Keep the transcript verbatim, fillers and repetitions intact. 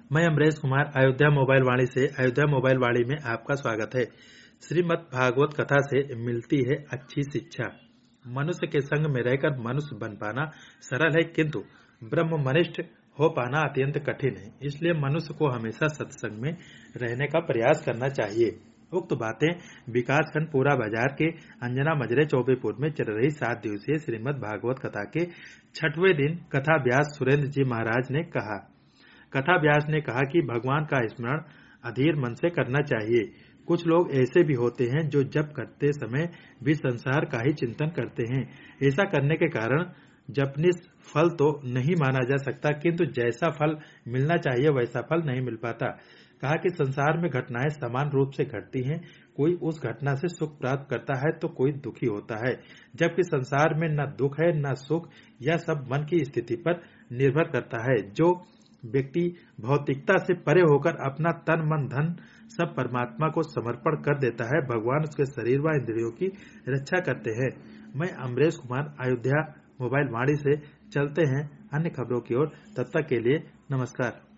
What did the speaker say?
मैं अमरेश कुमार अयोध्या मोबाइल वाणी से अयोध्या मोबाइल वाणी में आपका स्वागत है। श्रीमद् भागवत कथा से मिलती है अच्छी शिक्षा। मनुष्य के संग में रहकर मनुष्य बन पाना सरल है, किंतु ब्रह्मनिष्ठ हो पाना अत्यंत कठिन है। इसलिए मनुष्य को हमेशा सत्संग में रहने का प्रयास करना चाहिए। उक्त बातें विकासखंड पूरा बाजार के अंजना मजरे चौबेपुर में चल रही सात दिवसीय श्रीमद् भागवत कथा के छठवें दिन कथा व्यास सुरेंद्र जी महाराज ने कहा। कथा व्यास ने कहा कि भगवान का स्मरण अधीर मन से करना चाहिए। कुछ लोग ऐसे भी होते हैं जो जप करते समय भी संसार का ही चिंतन करते हैं। ऐसा करने के कारण जपनिस फल तो नहीं माना जा सकता, किंतु जैसा फल मिलना चाहिए वैसा फल नहीं मिल पाता। कहा कि संसार में घटनाएं समान रूप से घटती हैं। कोई उस घटना से सुख प्राप्त करता है तो कोई दुखी होता है, जबकि संसार में न दुख है न सुख। यह सब मन की स्थिति पर निर्भर करता है। जो व्यक्ति भौतिकता से परे होकर अपना तन मन धन सब परमात्मा को समर्पण कर देता है, भगवान उसके शरीर व इंद्रियों की रक्षा करते हैं। मैं अमरेश कुमार अयोध्या मोबाइल वाणी से चलते हैं अन्य खबरों की ओर। तब तक के लिए नमस्कार।